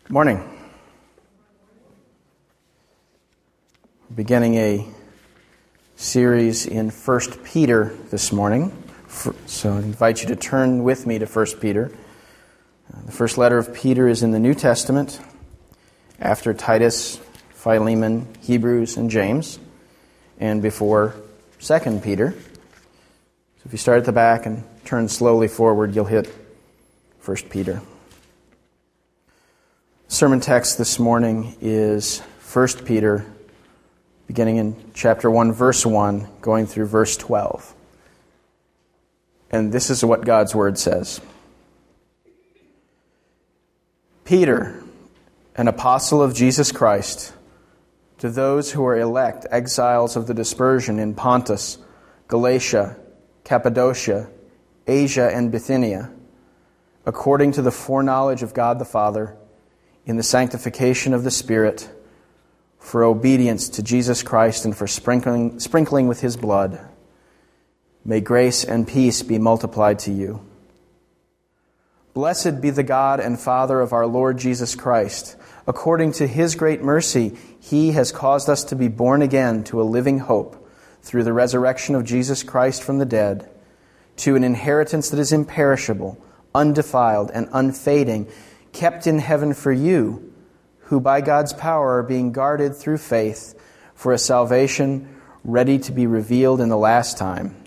Morning. We're beginning a series in 1 Peter this morning. So I invite you to turn with me to 1 Peter. The first letter of Peter is in the New Testament, after Titus, Philemon, Hebrews, and James, and before 2 Peter. So if you start at the back and turn slowly forward, you'll hit 1 Peter. Sermon text this morning is 1 Peter, beginning in chapter 1, verse 1, going through verse 12. And this is what God's Word says. Peter, an apostle of Jesus Christ, to those who are elect, exiles of the dispersion in Pontus, Galatia, Cappadocia, Asia, and Bithynia, according to the foreknowledge of God the Father, in the sanctification of the Spirit, for obedience to Jesus Christ and for sprinkling with His blood. May grace and peace be multiplied to you. Blessed be the God and Father of our Lord Jesus Christ. According to His great mercy, He has caused us to be born again to a living hope through the resurrection of Jesus Christ from the dead, to an inheritance that is imperishable, undefiled, and unfading, kept in heaven for you, who by God's power are being guarded through faith for a salvation ready to be revealed in the last time.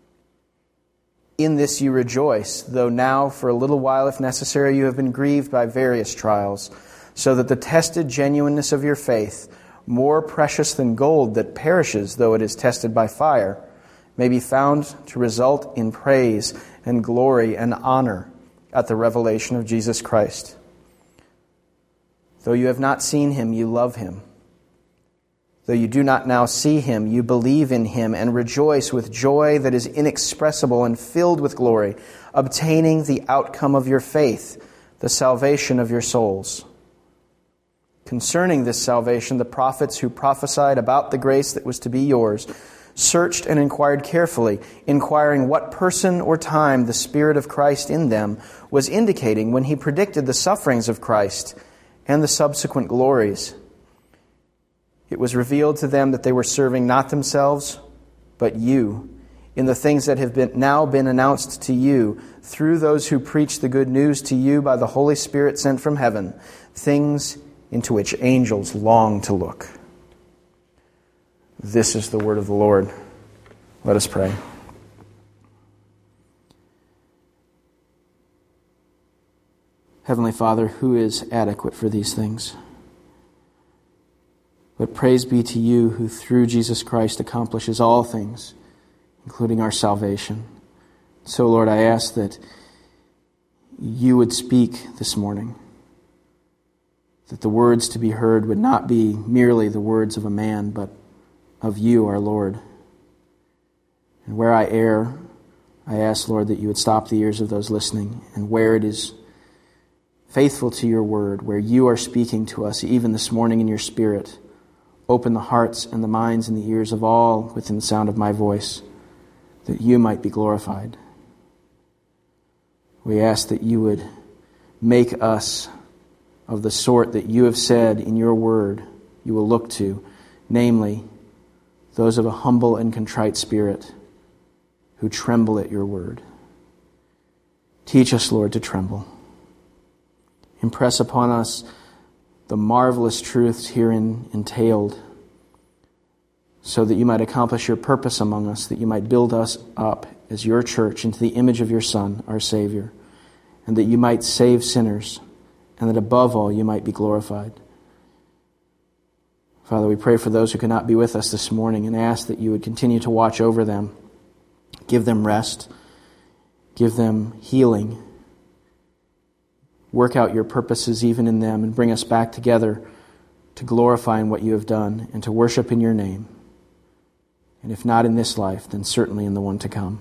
In this you rejoice, though now for a little while, if necessary, you have been grieved by various trials, so that the tested genuineness of your faith, more precious than gold that perishes though it is tested by fire, may be found to result in praise and glory and honor at the revelation of Jesus Christ. Though you have not seen Him, you love Him. Though you do not now see Him, you believe in Him and rejoice with joy that is inexpressible and filled with glory, obtaining the outcome of your faith, the salvation of your souls. Concerning this salvation, the prophets who prophesied about the grace that was to be yours searched and inquired carefully, inquiring what person or time the Spirit of Christ in them was indicating when He predicted the sufferings of Christ and the subsequent glories. It was revealed to them that they were serving not themselves, but you, in the things that have now been announced to you through those who preach the good news to you by the Holy Spirit sent from heaven, things into which angels long to look. This is the word of the Lord. Let us pray. Heavenly Father, who is adequate for these things? But praise be to you who through Jesus Christ accomplishes all things, including our salvation. So, Lord, I ask that you would speak this morning, that the words to be heard would not be merely the words of a man, but of you, our Lord. And where I err, I ask, Lord, that you would stop the ears of those listening, and where it is faithful to your word, where you are speaking to us even this morning in your Spirit, open the hearts and the minds and the ears of all within the sound of my voice, that you might be glorified. We ask that you would make us of the sort that you have said in your word you will look to, namely, those of a humble and contrite spirit who tremble at your word. Teach us, Lord, to tremble. Impress upon us the marvelous truths herein entailed, so that you might accomplish your purpose among us, that you might build us up as your church into the image of your Son, our Savior, and that you might save sinners, and that above all you might be glorified. Father, we pray for those who cannot be with us this morning and ask that you would continue to watch over them, give them rest, give them healing, work out your purposes even in them, and bring us back together to glorifying what you have done and to worship in your name. And if not in this life, then certainly in the one to come.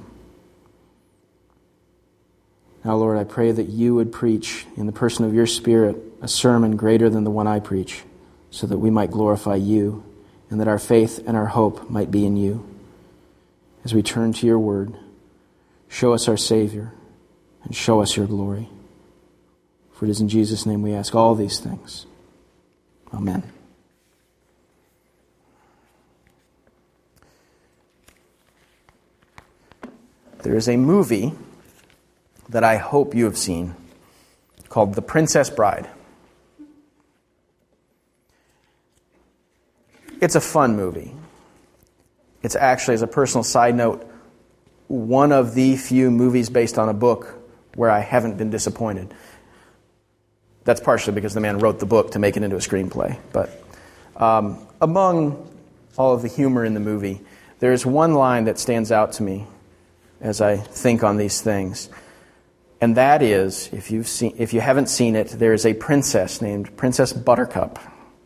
Now, Lord, I pray that you would preach in the person of your Spirit a sermon greater than the one I preach, so that we might glorify you and that our faith and our hope might be in you. As we turn to your word, show us our Savior and show us your glory. For it is in Jesus' name we ask all these things. Amen. There is a movie that I hope you have seen called The Princess Bride. It's a fun movie. It's actually, as a personal side note, one of the few movies based on a book where I haven't been disappointed. That's partially because the man wrote the book to make it into a screenplay. But among all of the humor in the movie, there's one line that stands out to me as I think on these things. And that is, if you haven't seen it, there is a princess named Princess Buttercup.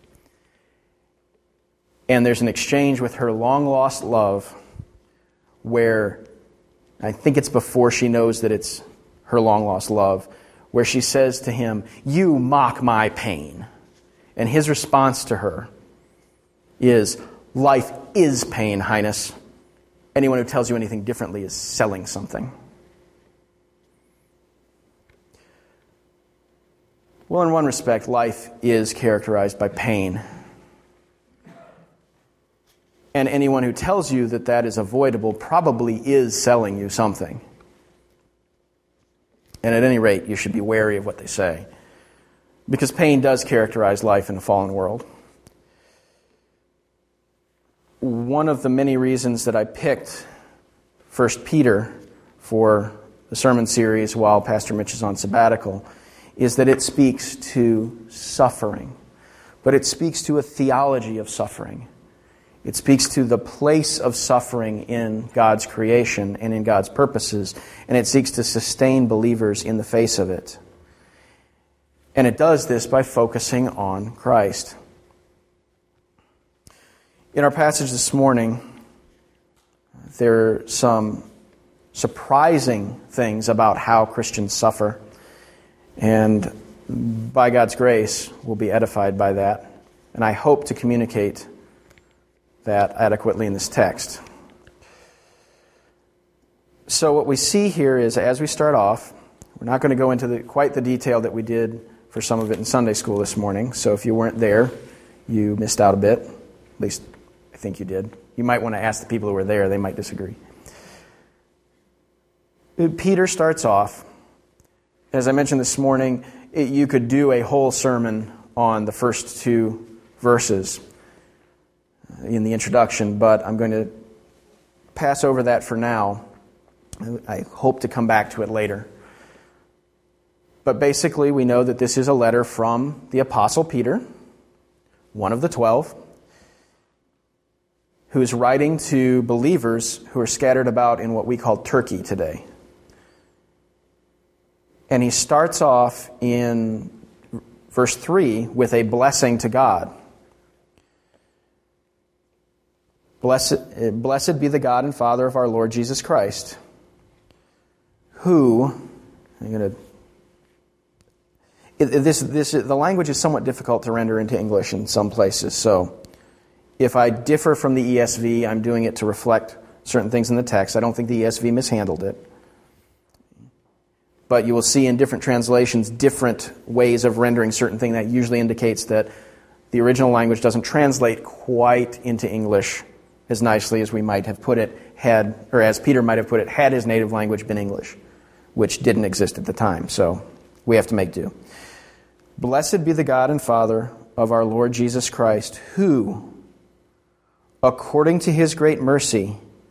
And there's an exchange with her long-lost love where, I think it's before she knows that it's her long-lost love, where she says to him, "You mock my pain." And his response to her is, "Life is pain, Highness. Anyone who tells you anything differently is selling something." Well, in one respect, life is characterized by pain. And anyone who tells you that that is avoidable probably is selling you something. And at any rate, you should be wary of what they say, because pain does characterize life in the fallen world. One of the many reasons that I picked 1 Peter for the sermon series while Pastor Mitch is on sabbatical is that it speaks to suffering, but it speaks to a theology of suffering. It speaks to the place of suffering in God's creation and in God's purposes, and it seeks to sustain believers in the face of it. And it does this by focusing on Christ. In our passage this morning, there are some surprising things about how Christians suffer, and by God's grace, we'll be edified by that. And I hope to communicate that adequately in this text. So what we see here is, as we start off, we're not going to go into quite the detail that we did for some of it in Sunday school this morning. So if you weren't there, you missed out a bit. At least I think you did. You might want to ask the people who were there. They might disagree. Peter starts off, as I mentioned this morning, you could do a whole sermon on the first two verses in the introduction, but I'm going to pass over that for now. I hope to come back to it later. But basically, we know that this is a letter from the Apostle Peter, one of the 12, who is writing to believers who are scattered about in what we call Turkey today. And he starts off in verse 3 with a blessing to God. Blessed be the God and Father of our Lord Jesus Christ, who, the language is somewhat difficult to render into English in some places, so if I differ from the ESV, I'm doing it to reflect certain things in the text. I don't think the ESV mishandled it. But you will see in different translations different ways of rendering certain things. That usually indicates that the original language doesn't translate quite into English as nicely as we might have put it as Peter might have put it, had his native language been English, which didn't exist at the time. So we have to make do. Blessed be the God and Father of our Lord Jesus Christ, who, according to his great mercy,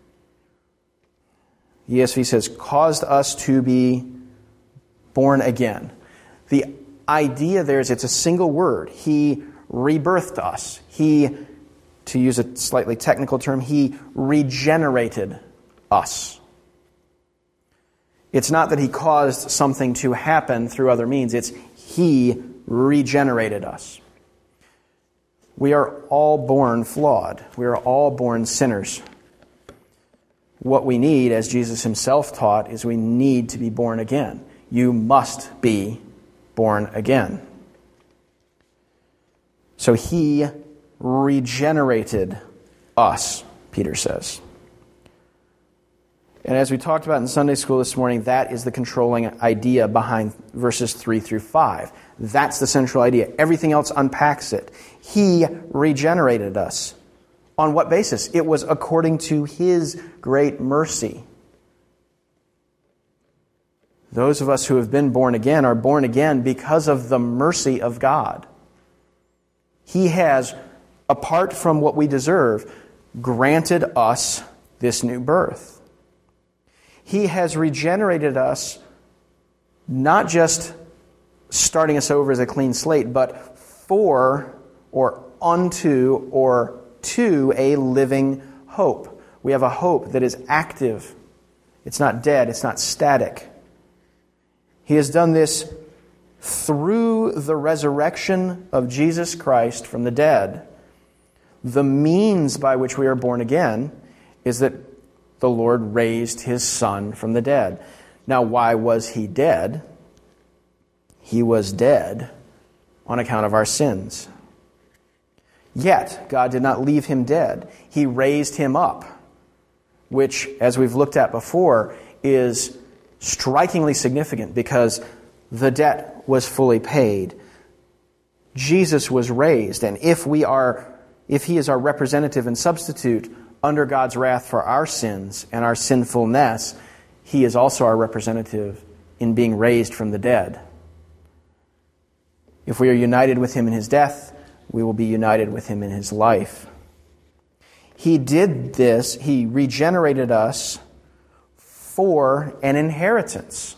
the ESV says, caused us to be born again. The idea there is it's a single word. He rebirthed us. He, to use a slightly technical term, he regenerated us. It's not that he caused something to happen through other means. It's he regenerated us. We are all born flawed. We are all born sinners. What we need, as Jesus himself taught, is we need to be born again. You must be born again. So he regenerated us, Peter says. And as we talked about in Sunday school this morning, that is the controlling idea behind verses 3 through 5. That's the central idea. Everything else unpacks it. He regenerated us. On what basis? It was according to His great mercy. Those of us who have been born again are born again because of the mercy of God. He has, apart from what we deserve, granted us this new birth. He has regenerated us, not just starting us over as a clean slate, but for or unto or to a living hope. We have a hope that is active. It's not dead. It's not static. He has done this through the resurrection of Jesus Christ from the dead. The means by which we are born again is that the Lord raised His Son from the dead. Now, why was He dead? He was dead on account of our sins. Yet, God did not leave Him dead. He raised Him up, which, as we've looked at before, is strikingly significant because the debt was fully paid. Jesus was raised, and if He is our representative and substitute under God's wrath for our sins and our sinfulness, He is also our representative in being raised from the dead. If we are united with Him in His death, we will be united with Him in His life. He did this, He regenerated us for an inheritance.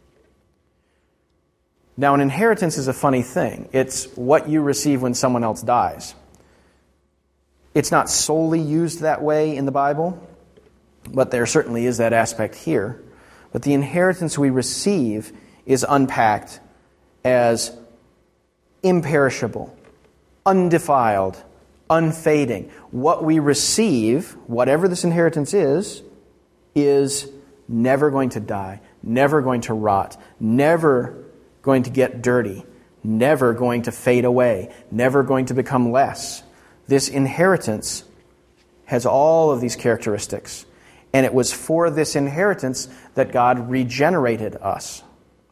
Now, an inheritance is a funny thing. It's what you receive when someone else dies. It's not solely used that way in the Bible, but there certainly is that aspect here. But the inheritance we receive is unpacked as imperishable, undefiled, unfading. What we receive, whatever this inheritance is never going to die, never going to rot, never going to get dirty, never going to fade away, never going to become less. This inheritance has all of these characteristics, and it was for this inheritance that God regenerated us.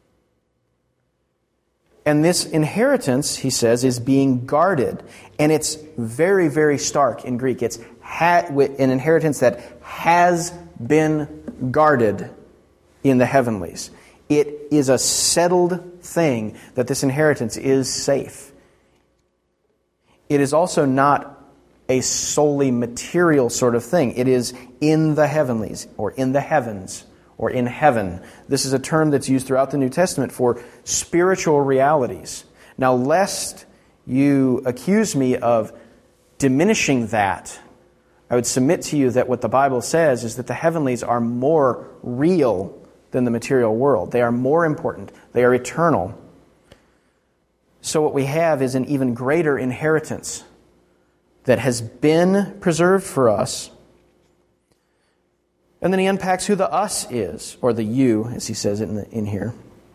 And this inheritance, he says, is being guarded. And it's very, very stark in Greek. It's an inheritance that has been guarded in the heavenlies. It is a settled thing that this inheritance is safe. It is also not a solely material sort of thing. It is in the heavenlies, or in the heavens, or in heaven. This is a term that's used throughout the New Testament for spiritual realities. Now, lest you accuse me of diminishing that, I would submit to you that what the Bible says is that the heavenlies are more real than the material world. They are more important. They are eternal. So what we have is an even greater inheritance that has been preserved for us. And then he unpacks who the us is, or the you, as he says it in here.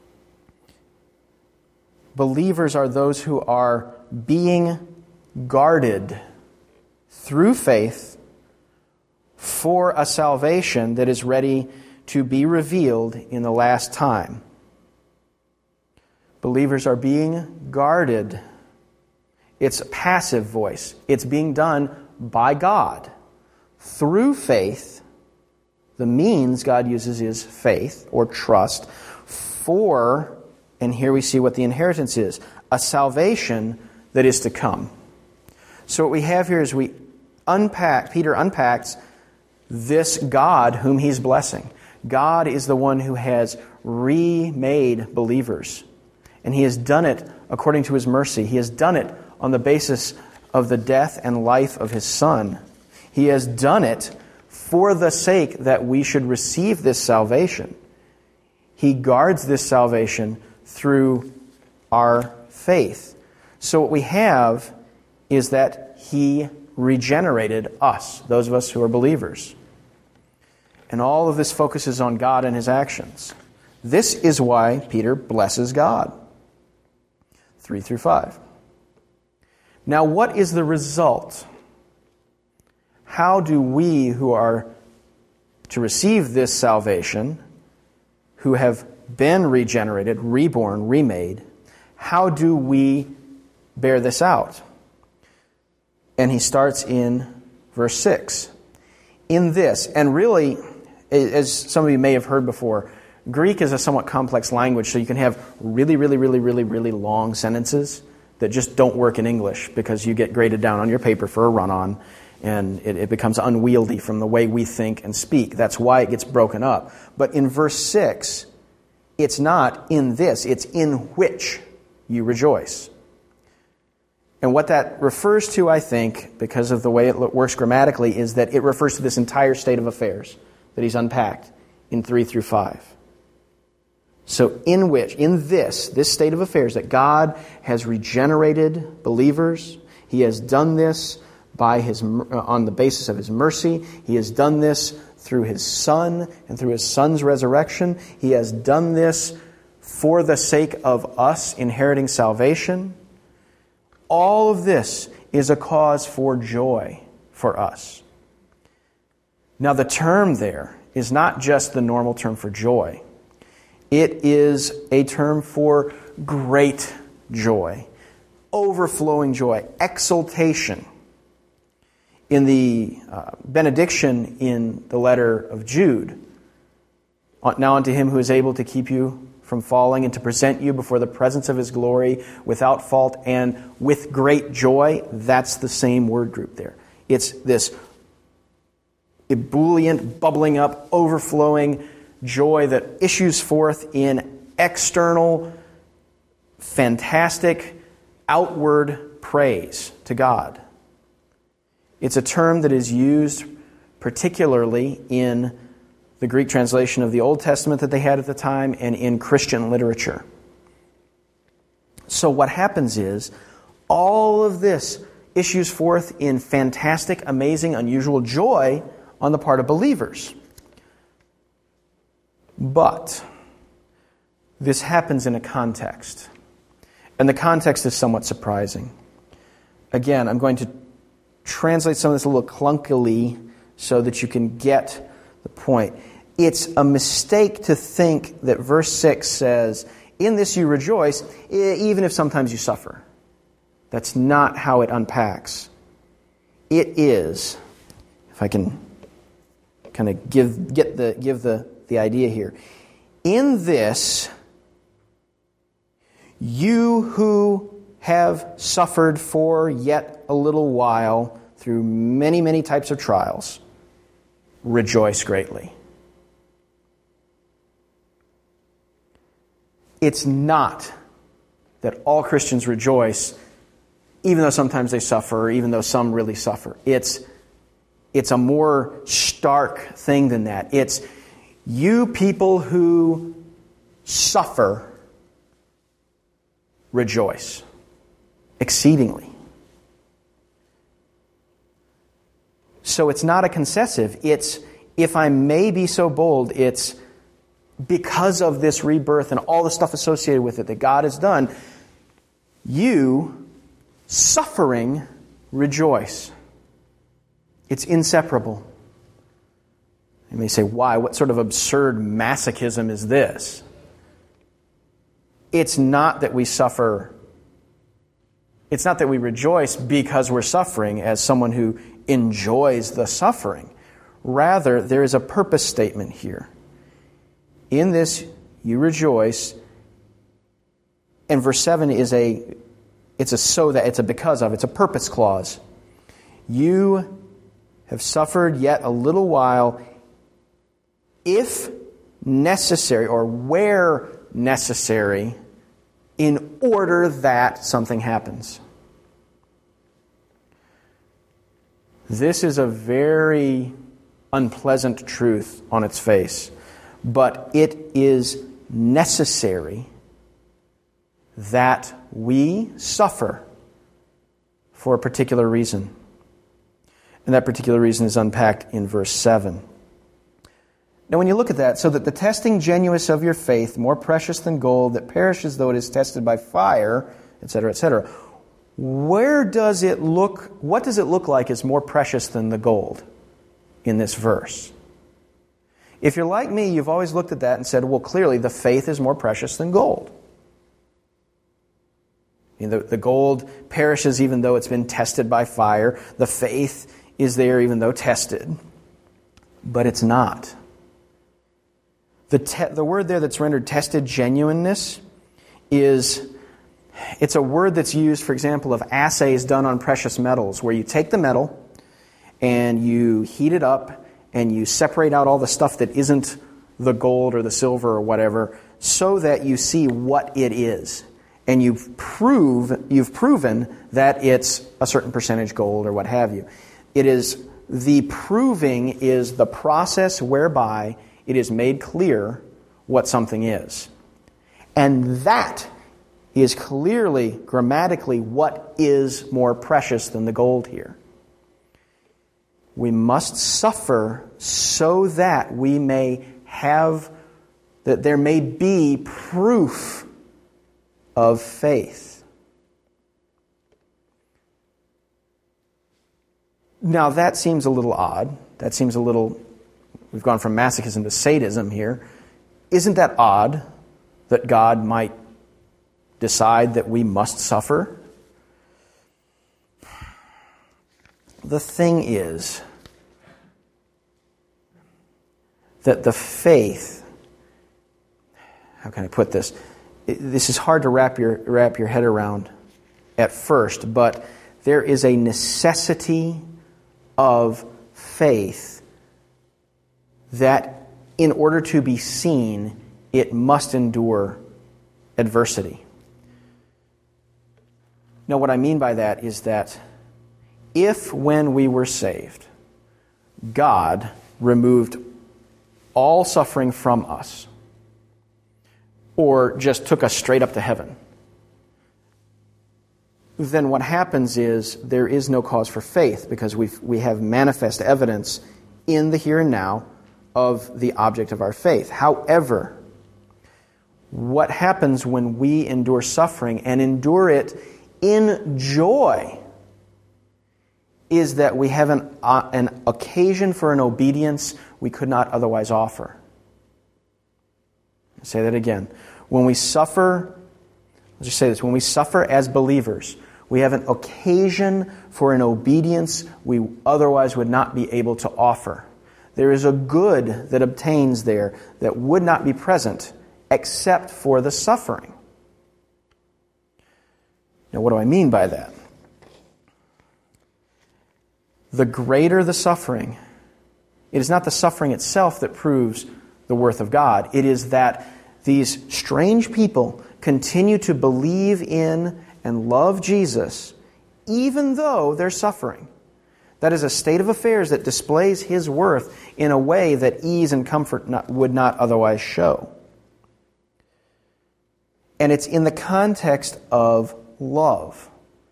Believers are those who are being guarded through faith for a salvation that is ready to be revealed in the last time. Believers are being guarded. It's a passive voice. It's being done by God through faith. The means God uses is faith or trust for, and here we see what the inheritance is, a salvation that is to come. So what we have here is Peter unpacks this God whom he's blessing. God is the one who has remade believers. And he has done it according to his mercy. He has done it on the basis of the death and life of his Son. He has done it for the sake that we should receive this salvation. He guards this salvation through our faith. So what we have is that he regenerated us, those of us who are believers. And all of this focuses on God and his actions. This is why Peter blesses God. 3 through 5. Now, what is the result? How do we who are to receive this salvation, who have been regenerated, reborn, remade, how do we bear this out? And he starts in verse 6. In this, and really, as some of you may have heard before, Greek is a somewhat complex language, so you can have really, really, really, really, really long sentences that just don't work in English because you get graded down on your paper for a run-on, and it becomes unwieldy from the way we think and speak. That's why it gets broken up. But in verse 6, it's not in this, it's in which you rejoice. And what that refers to, I think, because of the way it works grammatically, is that it refers to this entire state of affairs that he's unpacked in 3 through 5. So in this state of affairs, that God has regenerated believers, He has done this on the basis of His mercy. He has done this through His Son and through His Son's resurrection. He has done this for the sake of us inheriting salvation. All of this is a cause for joy for us. Now, the term there is not just the normal term for joy. It is a term for great joy, overflowing joy, exultation. In the benediction in the letter of Jude, now unto Him who is able to keep you from falling and to present you before the presence of His glory without fault and with great joy, that's the same word group there. It's this ebullient, bubbling up, overflowing joy that issues forth in external, fantastic, outward praise to God. It's a term that is used particularly in the Greek translation of the Old Testament that they had at the time and in Christian literature. So what happens is, all of this issues forth in fantastic, amazing, unusual joy on the part of believers. But this happens in a context. And the context is somewhat surprising. Again, I'm going to translate some of this a little clunkily so that you can get the point. It's a mistake to think that verse 6 says, in this you rejoice, even if sometimes you suffer. That's not how it unpacks. It is, if I can kind of give the idea here. In this, you who have suffered for yet a little while through many, many types of trials, rejoice greatly. It's not that all Christians rejoice, even though sometimes they suffer, or even though some really suffer. It's a more stark thing than that. It's you people who suffer, rejoice exceedingly. So it's not a concessive. It's, if I may be so bold, it's because of this rebirth and all the stuff associated with it that God has done, you, suffering, rejoice. It's inseparable. You may say, why? What sort of absurd masochism is this? It's not that we suffer. It's not that we rejoice because we're suffering as someone who enjoys the suffering. Rather, there is a purpose statement here. In this you rejoice. And verse 7 is a because of, it's a purpose clause. You have suffered yet a little while, if necessary, or where necessary, in order that something happens. This is a very unpleasant truth on its face, but it is necessary that we suffer for a particular reason. And that particular reason is unpacked in verse 7. Now when you look at that, so that the testing genuineness of your faith, more precious than gold, that perishes though it is tested by fire, etc., etc. What does it look like is more precious than the gold in this verse? If you're like me, you've always looked at that and said, well, clearly the faith is more precious than gold. The gold perishes even though it's been tested by fire. The faith is there even though tested. But it's not. The word there that's rendered tested genuineness it's a word that's used, for example, of assays done on precious metals, where you take the metal and you heat it up and you separate out all the stuff that isn't the gold or the silver or whatever, so that you see what it is. And you've proven that it's a certain percentage gold or what have you. The proving is the process whereby it is made clear what something is. And that is clearly, grammatically, what is more precious than the gold here. We must suffer so that we may have, that there may be proof of faith. Now that seems a little odd. We've gone from masochism to sadism here. Isn't that odd that God might decide that we must suffer? The thing is that the faith, how can I put this? This is hard to wrap your head around at first, but there is a necessity of faith that in order to be seen, it must endure adversity. Now, what I mean by that is that if, when we were saved, God removed all suffering from us, or just took us straight up to heaven, then what happens is there is no cause for faith, because we have manifest evidence in the here and now of the object of our faith. However, what happens when we endure suffering and endure it in joy is that we have an occasion for an obedience we could not otherwise offer. I'll say that again. When we suffer, let's just say this, when we suffer as believers, we have an occasion for an obedience we otherwise would not be able to offer. There is a good that obtains there that would not be present except for the suffering. Now, what do I mean by that? The greater the suffering, it is not the suffering itself that proves the worth of God. It is that these strange people continue to believe in and love Jesus even though they're suffering. That is a state of affairs that displays His worth in a way that ease and comfort would not otherwise show. And it's in the context of love.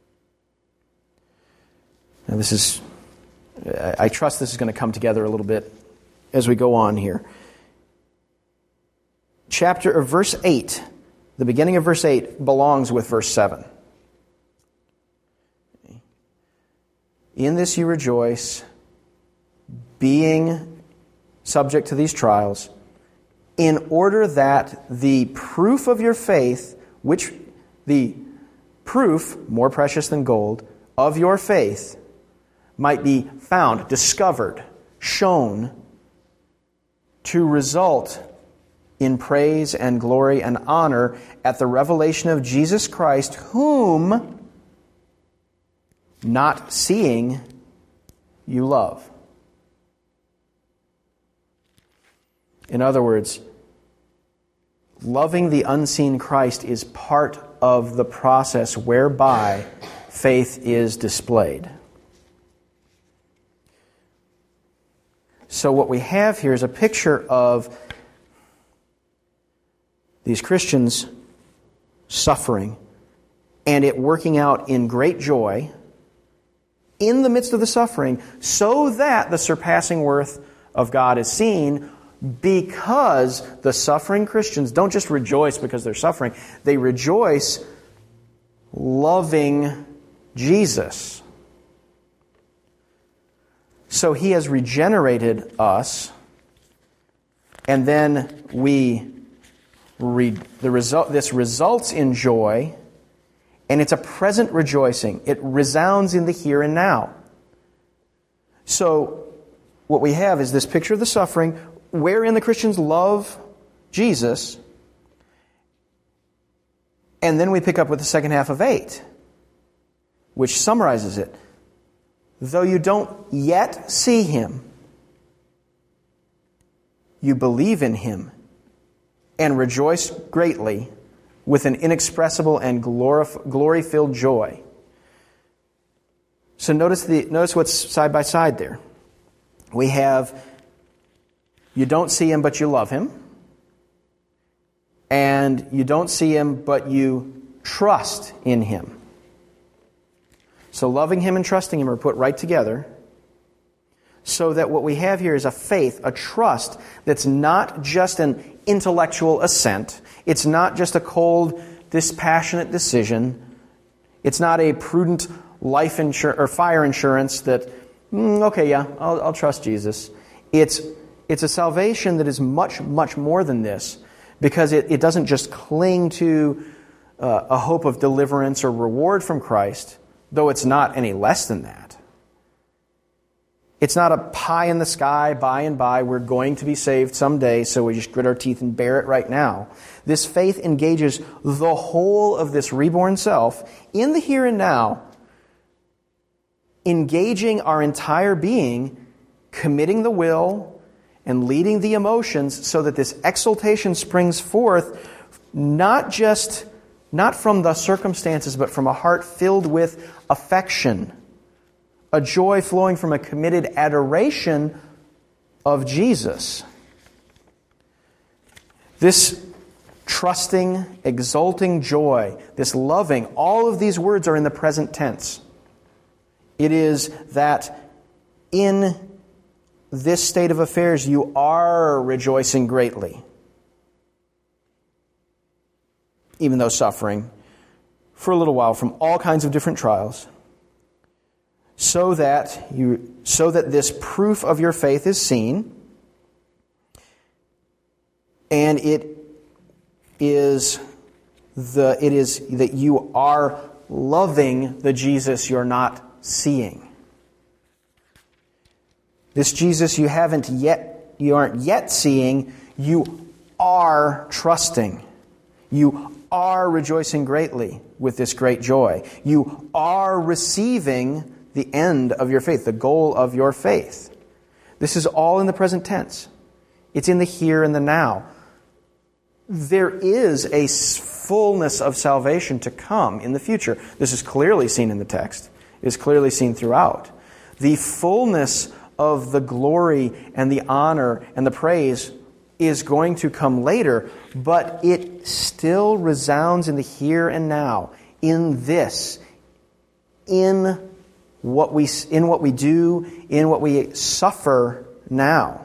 Now I trust this is going to come together a little bit as we go on here. Verse 8, the beginning of verse 8 belongs with verse 7. In this you rejoice, being subject to these trials, in order that the proof of your faith, which the proof, more precious than gold, of your faith might be found, discovered, shown to result in praise and glory and honor at the revelation of Jesus Christ, whom, not seeing, you love. In other words, loving the unseen Christ is part of the process whereby faith is displayed. So what we have here is a picture of these Christians suffering and it working out in great joy in the midst of the suffering, so that the surpassing worth of God is seen, because the suffering Christians don't just rejoice because they're suffering, they rejoice loving Jesus. So He has regenerated us And then we read the result. This results in joy, and it's a present rejoicing. It resounds in the here and now. So what we have is this picture of the suffering, wherein the Christians love Jesus. And then we pick up with the second half of 8, which summarizes it. Though you don't yet see Him, you believe in Him and rejoice greatly with an inexpressible and glory-filled joy. So notice what's side by side there. We have, you don't see Him, but you love Him. And you don't see Him, but you trust in Him. So loving Him and trusting Him are put right together, so that what we have here is a faith, a trust, that's not just an intellectual assent. It's not just a cold, dispassionate decision. It's not a prudent life or fire insurance that, okay, yeah, I'll trust Jesus. It's a salvation that is much, much more than this, because it doesn't just cling to a hope of deliverance or reward from Christ, though it's not any less than that. It's not a pie in the sky, by and by, we're going to be saved someday, so we just grit our teeth and bear it right now. This faith engages the whole of this reborn self in the here and now, engaging our entire being, committing the will, and leading the emotions so that this exaltation springs forth not from the circumstances, but from a heart filled with affection, a joy flowing from a committed adoration of Jesus. This trusting, exulting joy, this loving, all of these words are in the present tense. It is that in this state of affairs you are rejoicing greatly, even though suffering for a little while from all kinds of different trials, so that this proof of your faith is seen, and it is that you are loving the Jesus you're not seeing. This Jesus you aren't yet seeing, you are trusting. You are rejoicing greatly with this great joy. You are receiving the end of your faith, the goal of your faith. This is all in the present tense. It's in the here and the now. There is a fullness of salvation to come in the future. This is clearly seen in the text. It is clearly seen throughout. The fullness of the glory and the honor and the praise is going to come later, but it still resounds in the here and now, in this, in what we do, in what we suffer now.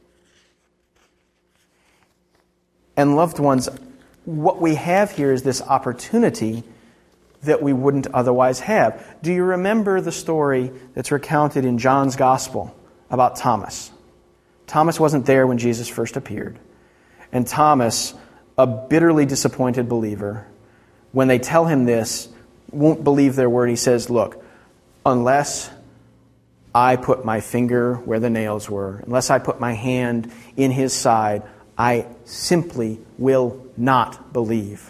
And loved ones, what we have here is this opportunity that we wouldn't otherwise have. Do you remember the story that's recounted in John's Gospel about Thomas? Thomas wasn't there when Jesus first appeared. And Thomas, a bitterly disappointed believer, when they tell him this, won't believe their word. He says, look, unless I put my finger where the nails were, unless I put my hand in His side, I simply will not believe.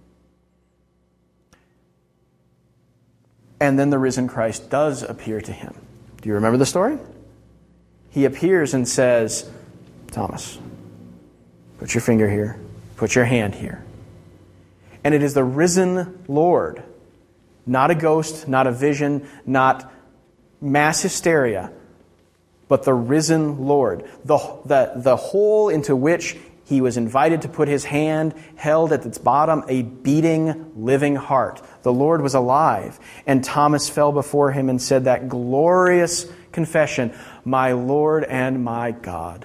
And then the risen Christ does appear to him. Do you remember the story? He appears and says, Thomas, put your finger here, put your hand here. And it is the risen Lord, not a ghost, not a vision, not mass hysteria, but the risen Lord. The hole into which He was invited to put His hand held at its bottom a beating, living heart. The Lord was alive, and Thomas fell before Him and said that glorious confession, my Lord and my God.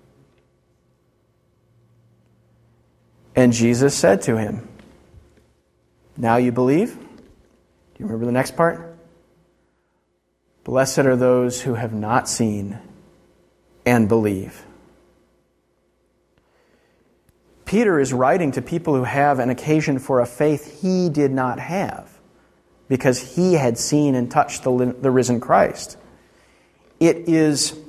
And Jesus said to him, now you believe? Do you remember the next part? Blessed are those who have not seen and believe. Peter is writing to people who have an occasion for a faith he did not have, because he had seen and touched the risen Christ. It is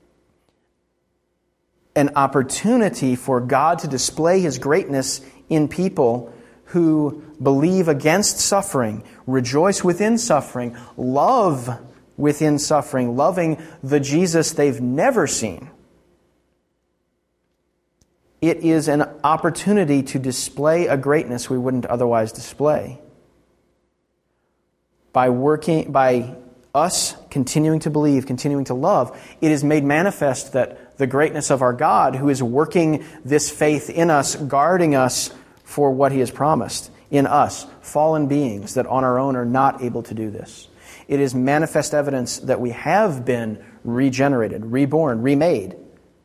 an opportunity for God to display His greatness in people who believe against suffering, rejoice within suffering, love within suffering, loving the Jesus they've never seen. It is an opportunity to display a greatness we wouldn't otherwise display. By us continuing to believe, continuing to love, it is made manifest that the greatness of our God, who is working this faith in us, guarding us for what He has promised in us, fallen beings that on our own are not able to do this. It is manifest evidence that we have been regenerated, reborn, remade.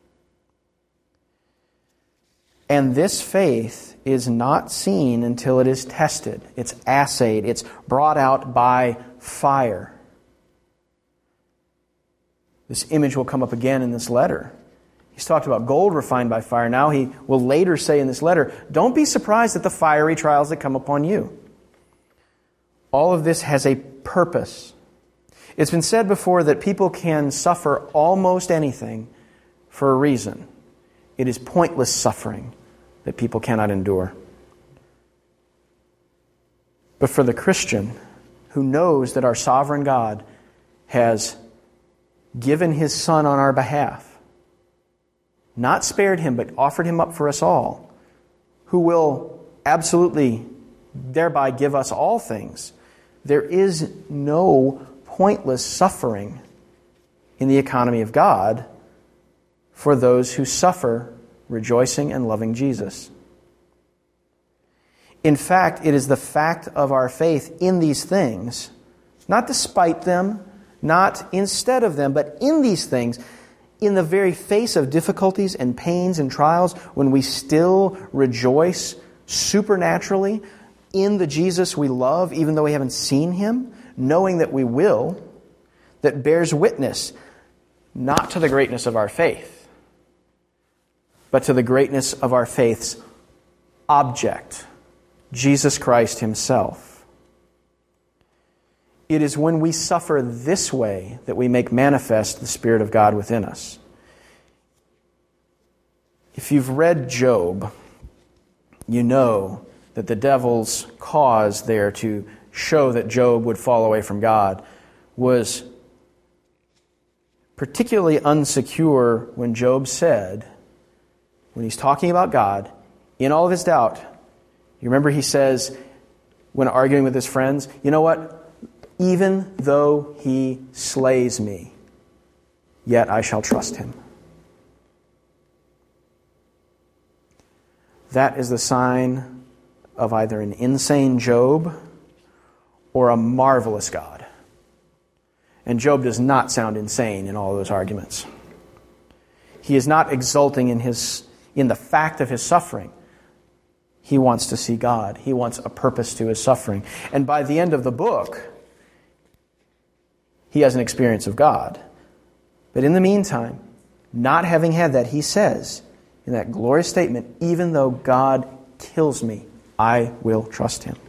And this faith is not seen until it is tested. It's assayed. It's brought out by fire. This image will come up again in this letter. He's talked about gold refined by fire. Now he will later say in this letter, don't be surprised at the fiery trials that come upon you. All of this has a purpose. It's been said before that people can suffer almost anything for a reason. It is pointless suffering that people cannot endure. But for the Christian who knows that our sovereign God has given His Son on our behalf, not spared Him, but offered Him up for us all, who will absolutely thereby give us all things, there is no pointless suffering in the economy of God for those who suffer rejoicing and loving Jesus. In fact, it is the fact of our faith in these things, not despite them, not instead of them, but in these things, in the very face of difficulties and pains and trials, when we still rejoice supernaturally in the Jesus we love, even though we haven't seen Him, knowing that we will, that bears witness not to the greatness of our faith, but to the greatness of our faith's object, Jesus Christ Himself. It is when we suffer this way that we make manifest the Spirit of God within us. If you've read Job, you know that the devil's cause there to show that Job would fall away from God was particularly unsecure when Job said, when he's talking about God, in all of his doubt, you remember he says, when arguing with his friends, you know what? Even though He slays me, yet I shall trust Him. That is the sign of either an insane Job or a marvelous God. And Job does not sound insane in all those arguments. He is not exulting in the fact of his suffering. He wants to see God. He wants a purpose to his suffering. And by the end of the book, he has an experience of God. But in the meantime, not having had that, he says in that glorious statement, even though God kills me, I will trust Him.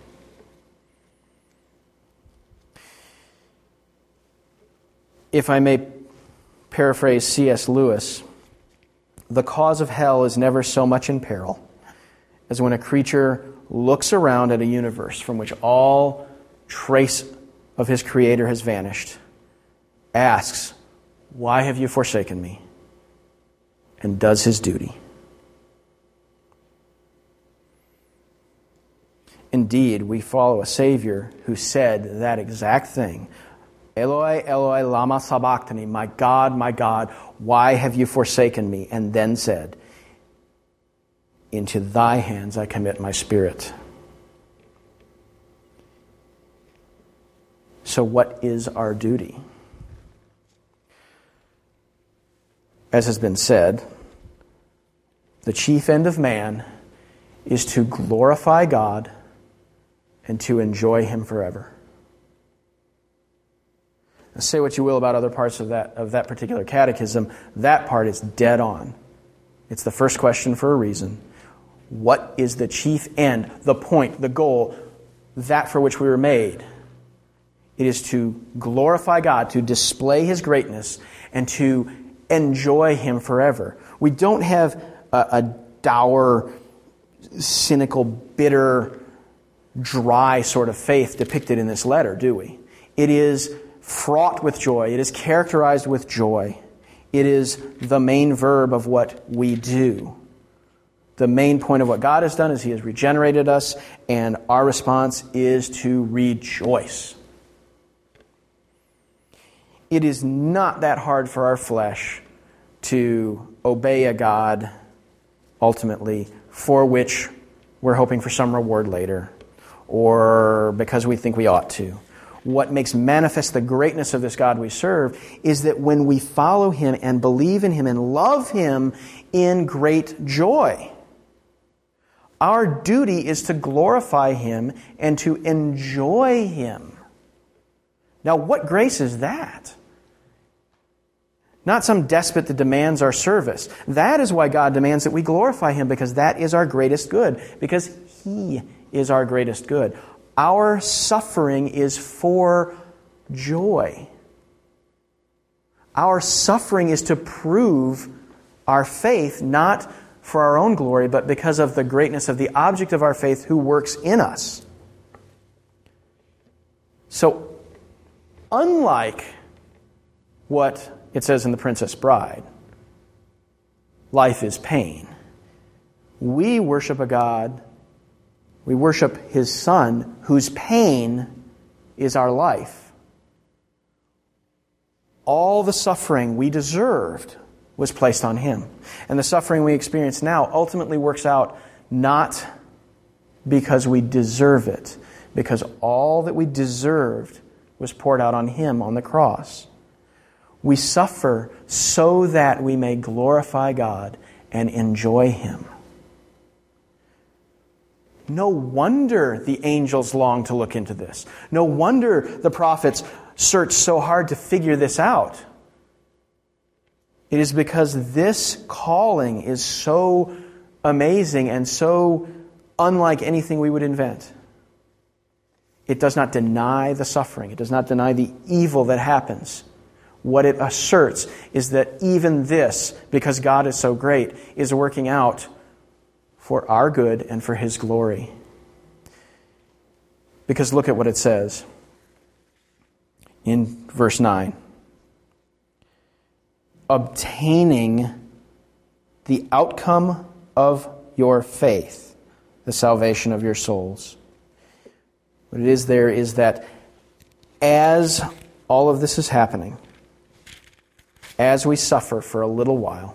If I may paraphrase C.S. Lewis, the cause of hell is never so much in peril as when a creature looks around at a universe from which all trace of his Creator has vanished, asks, "Why have you forsaken me?" and does his duty. Indeed, we follow a Savior who said that exact thing. Eloi, Eloi, lama sabachthani, my God, why have you forsaken me? And then said, into Thy hands I commit my spirit. So what is our duty? As has been said, the chief end of man is to glorify God and to enjoy Him forever. Now, say what you will about other parts of that particular catechism, that part is dead on. It's the first question for a reason. what is the chief end, the point, the goal, that for which we were made? It is to glorify God, to display His greatness, and to enjoy Him forever. We don't have a dour, cynical, bitter, dry sort of faith depicted in this letter, do we? It is fraught with joy. It is characterized with joy. It is the main verb of what we do. The main point of what God has done is He has regenerated us, and our response is to rejoice. It is not that hard for our flesh to obey a God, ultimately, for which we're hoping for some reward later, or because we think we ought to. What makes manifest the greatness of this God we serve is that when we follow Him and believe in Him and love Him in great joy, our duty is to glorify Him and to enjoy Him. Now, what grace is that? Not some despot that demands our service. That is why God demands that we glorify Him, because that is our greatest good, because He is our greatest good. Our suffering is for joy. Our suffering is to prove our faith, not for our own glory, but because of the greatness of the object of our faith who works in us. So, unlike what it says in The Princess Bride, life is pain. We worship a God, we worship His Son, whose pain is our life. All the suffering we deserved was placed on Him. And the suffering we experience now ultimately works out not because we deserve it, because all that we deserved was poured out on Him on the cross. We suffer so that we may glorify God and enjoy Him. No wonder the angels long to look into this. No wonder the prophets search so hard to figure this out. It is because this calling is so amazing and so unlike anything we would invent. It does not deny the suffering. It does not deny the evil that happens. What it asserts is that even this, because God is so great, is working out for our good and for His glory. Because look at what it says in verse 9. Obtaining the outcome of your faith, the salvation of your souls. What it is there is that as all of this is happening, as we suffer for a little while,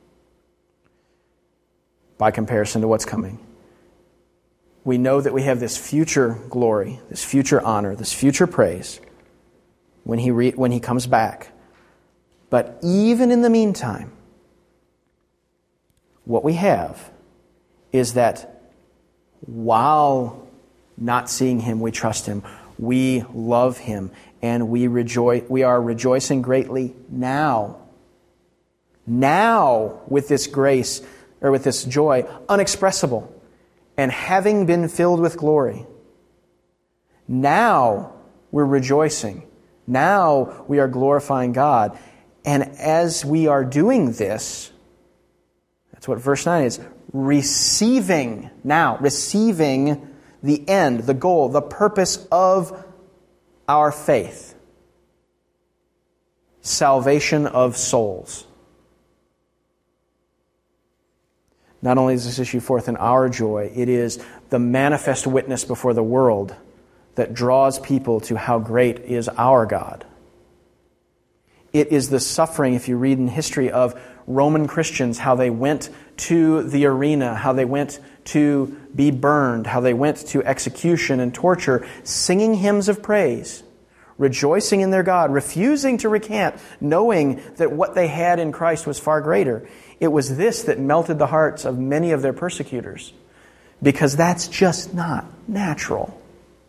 by comparison to what's coming, we know that we have this future glory, this future honor, this future praise when He comes back. But even in the meantime, what we have is that while not seeing Him, we trust Him, we love Him, and we are rejoicing greatly now. Now, with this grace, or with this joy, unexpressible, and having been filled with glory. Now we're rejoicing. Now we are glorifying God. And as we are doing this, that's what verse 9 is, receiving the end, the goal, the purpose of our faith. Salvation of souls. Not only does this issue forth in our joy, it is the manifest witness before the world that draws people to how great is our God. It is the suffering, if you read in history, of Roman Christians, how they went to the arena, how they went to be burned, how they went to execution and torture, singing hymns of praise, rejoicing in their God, refusing to recant, knowing that what they had in Christ was far greater. It was this that melted the hearts of many of their persecutors, because that's just not natural.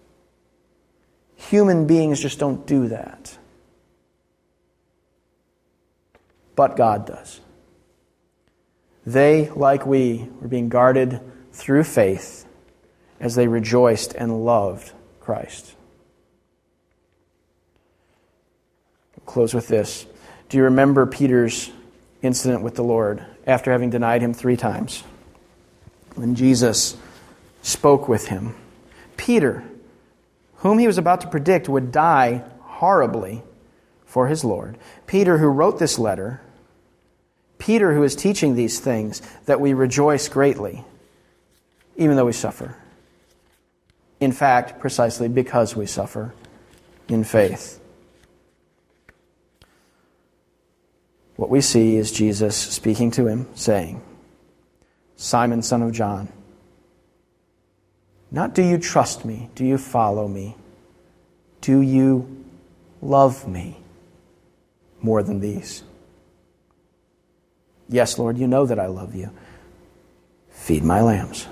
Human beings just don't do that. But God does. They, like we, were being guarded through faith as they rejoiced and loved Christ. I'll close with this. Do you remember Peter's incident with the Lord after having denied him 3 times? When Jesus spoke with him, Peter, whom he was about to predict would die horribly for his Lord, Peter who wrote this letter, Peter who is teaching these things, that we rejoice greatly, even though we suffer. In fact, precisely because we suffer in faith. What we see is Jesus speaking to him, saying, Simon, son of John, not do you trust me, do you follow me, do you love me more than these? Yes, Lord, you know that I love you. Feed my lambs.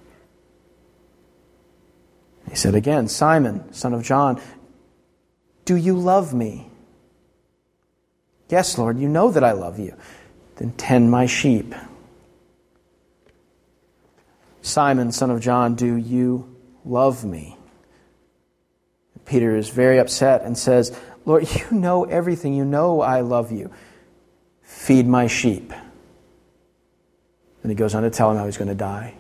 He said again, Simon, son of John, do you love me? Yes, Lord, you know that I love you. Then tend my sheep. Simon, son of John, do you love me? Peter is very upset and says, Lord, you know everything. You know I love you. Feed my sheep. Then he goes on to tell him how he's going to die.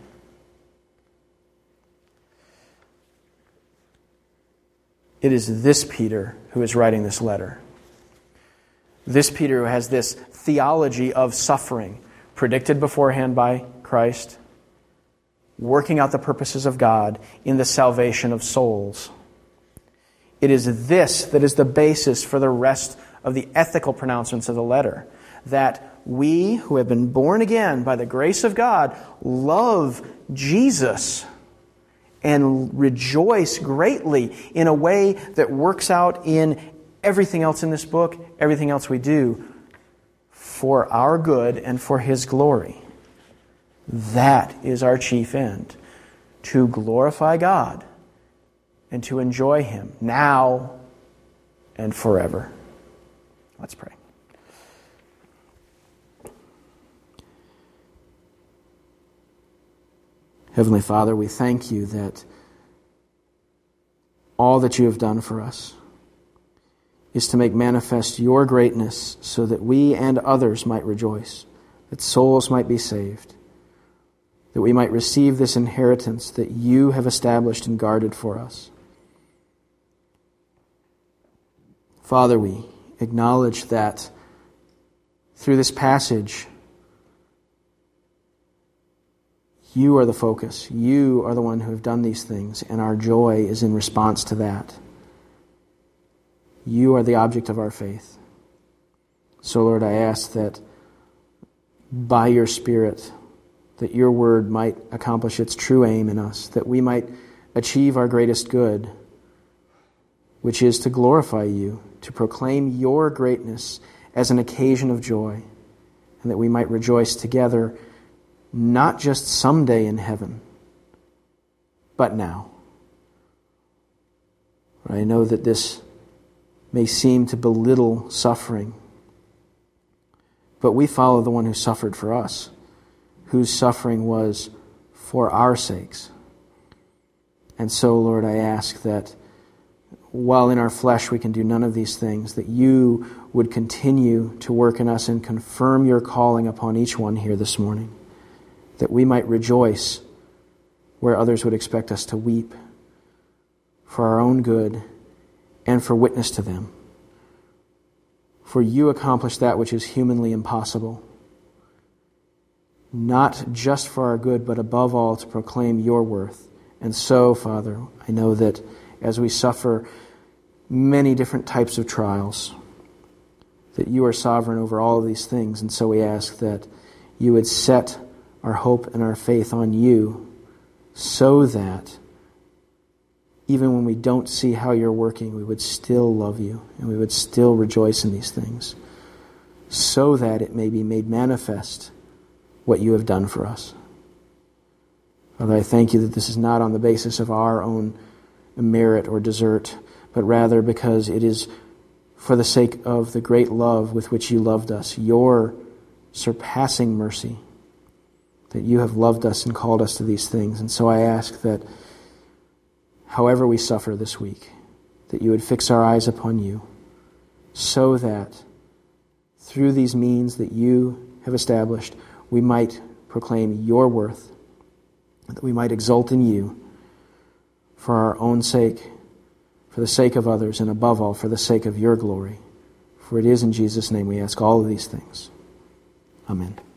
It is this Peter who is writing this letter. This Peter who has this theology of suffering predicted beforehand by Christ, working out the purposes of God in the salvation of souls. It is this that is the basis for the rest of the ethical pronouncements of the letter. That we who have been born again by the grace of God love Jesus and rejoice greatly in a way that works out in everything else in this book, everything else we do, for our good and for His glory. That is our chief end, to glorify God and to enjoy Him now and forever. Let's pray. Heavenly Father, we thank you that all that you have done for us is to make manifest your greatness so that we and others might rejoice, that souls might be saved, that we might receive this inheritance that you have established and guarded for us. Father, we acknowledge that through this passage, you are the focus. You are the one who have done these things, and our joy is in response to that. You are the object of our faith. So, Lord, I ask that by your Spirit, that your word might accomplish its true aim in us, that we might achieve our greatest good, which is to glorify you, to proclaim your greatness as an occasion of joy, and that we might rejoice together, not just someday in heaven, but now. I know that this may seem to belittle suffering, but we follow the one who suffered for us, whose suffering was for our sakes. And so, Lord, I ask that while in our flesh we can do none of these things, that you would continue to work in us and confirm your calling upon each one here this morning, that we might rejoice where others would expect us to weep, for our own good and for witness to them. For you accomplish that which is humanly impossible, not just for our good, but above all to proclaim your worth. And so, Father, I know that as we suffer many different types of trials, that you are sovereign over all of these things. And so we ask that you would set our hope and our faith on you, so that even when we don't see how you're working, we would still love you and we would still rejoice in these things, so that it may be made manifest what you have done for us. Father, I thank you that this is not on the basis of our own merit or desert, but rather because it is for the sake of the great love with which you loved us, your surpassing mercy, that you have loved us and called us to these things. And so I ask that however we suffer this week, that you would fix our eyes upon you, so that through these means that you have established, we might proclaim your worth, that we might exult in you for our own sake, for the sake of others, and above all, for the sake of your glory. For it is in Jesus' name we ask all of these things. Amen.